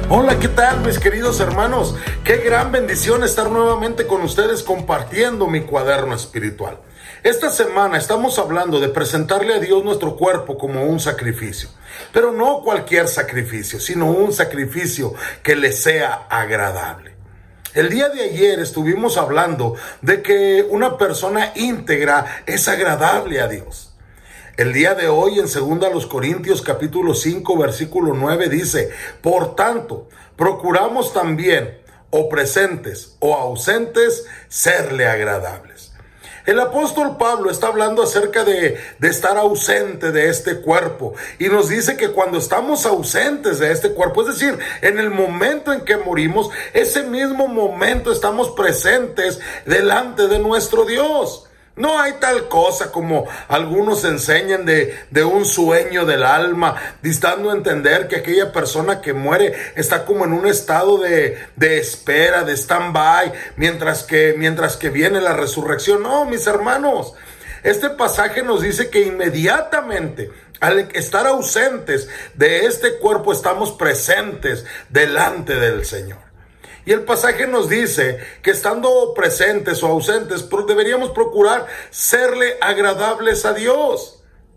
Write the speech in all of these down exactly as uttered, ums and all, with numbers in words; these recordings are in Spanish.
Hola, ¿qué tal, mis queridos hermanos? Qué gran bendición estar nuevamente con ustedes compartiendo mi cuaderno espiritual. Esta semana estamos hablando de presentarle a Dios nuestro cuerpo como un sacrificio, pero no cualquier sacrificio, sino un sacrificio que le sea agradable. El día de ayer estuvimos hablando de que una persona íntegra es agradable a Dios. El día de hoy en segunda Corintios capítulo cinco versículo nueve dice: por tanto, procuramos también, o presentes o ausentes, serle agradables. El apóstol Pablo está hablando acerca de, de estar ausente de este cuerpo, y nos dice que cuando estamos ausentes de este cuerpo, es decir, en el momento en que morimos, ese mismo momento estamos presentes delante de nuestro Dios. No hay tal cosa como algunos enseñan de, de un sueño del alma, dando a entender que aquella persona que muere está como en un estado de, de espera, de stand-by, mientras que, mientras que viene la resurrección. No, mis hermanos, este pasaje nos dice que inmediatamente, al estar ausentes de este cuerpo, estamos presentes delante del Señor. Y el pasaje nos dice que estando presentes o ausentes, deberíamos procurar serle agradables a Dios.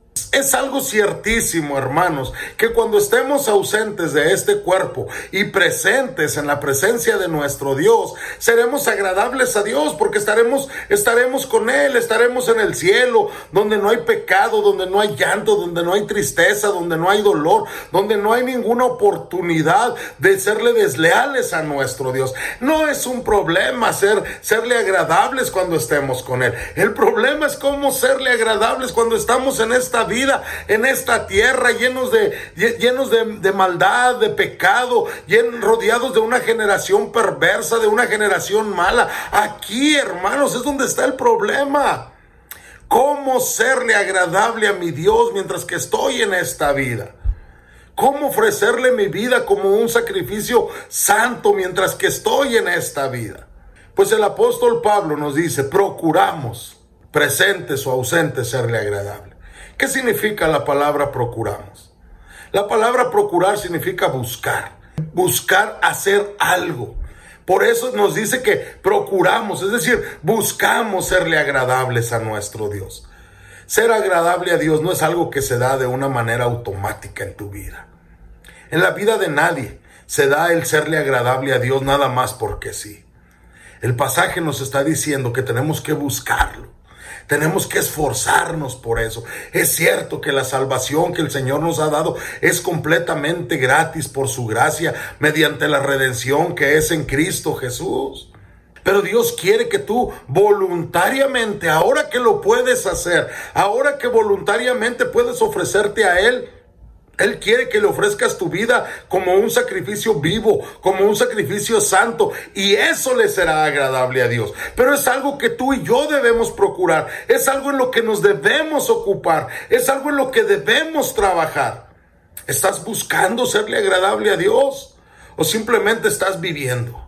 Es algo ciertísimo, hermanos, que cuando estemos ausentes de este cuerpo y presentes en la presencia de nuestro Dios, seremos agradables a Dios, porque estaremos, estaremos con Él, estaremos en el cielo, donde no hay pecado, donde no hay llanto, donde no hay tristeza, donde no hay dolor, donde no hay ninguna oportunidad de serle desleales a nuestro Dios. No es un problema ser, serle agradables cuando estemos con Él. El problema es cómo serle agradables cuando estamos en esta vida, en esta tierra, llenos de, llenos de, de maldad, de pecado, llenos, rodeados de una generación perversa, de una generación mala. Aquí, hermanos, es donde está el problema. ¿Cómo serle agradable a mi Dios mientras que estoy en esta vida? ¿Cómo ofrecerle mi vida como un sacrificio santo mientras que estoy en esta vida? Pues el apóstol Pablo nos dice: procuramos, presentes o ausentes, serle agradable. ¿Qué significa la palabra procuramos? La palabra procurar significa buscar, buscar hacer algo. Por eso nos dice que procuramos, es decir, buscamos serle agradables a nuestro Dios. Ser agradable a Dios no es algo que se da de una manera automática en tu vida. En la vida de nadie se da el serle agradable a Dios nada más porque sí. El pasaje nos está diciendo que tenemos que buscarlo. Tenemos que esforzarnos por eso. Es cierto que la salvación que el Señor nos ha dado es completamente gratis por su gracia, mediante la redención que es en Cristo Jesús. Pero Dios quiere que tú voluntariamente, ahora que lo puedes hacer, ahora que voluntariamente puedes ofrecerte a Él, Él quiere que le ofrezcas tu vida como un sacrificio vivo, como un sacrificio santo, y eso le será agradable a Dios. Pero es algo que tú y yo debemos procurar, es algo en lo que nos debemos ocupar, es algo en lo que debemos trabajar. ¿Estás buscando serle agradable a Dios o simplemente estás viviendo?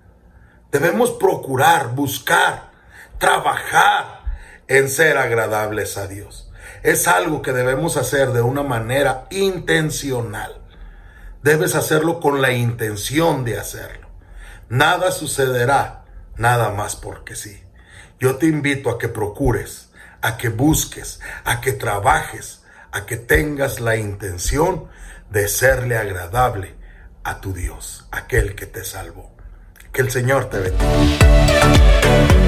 Debemos procurar, buscar, trabajar en ser agradables a Dios. Es algo que debemos hacer de una manera intencional. Debes hacerlo con la intención de hacerlo. Nada sucederá nada más porque sí. Yo te invito a que procures, a que busques, a que trabajes, a que tengas la intención de serle agradable a tu Dios, aquel que te salvó. Que el Señor te bendiga.